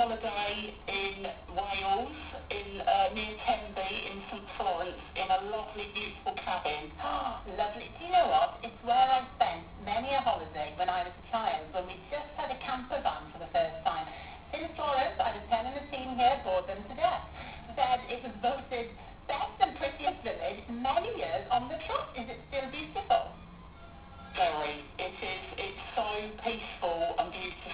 holiday in Wales, near Tenby in St Florence, in a lovely, beautiful cabin. Lovely. Do you know what? It's where I spent many a holiday when I was a child, when we just had a camper van for the first time. In Florence, I was telling the team here, bored them to death. Said it was voted best and prettiest village many years on the trot. Is it still beautiful? Very.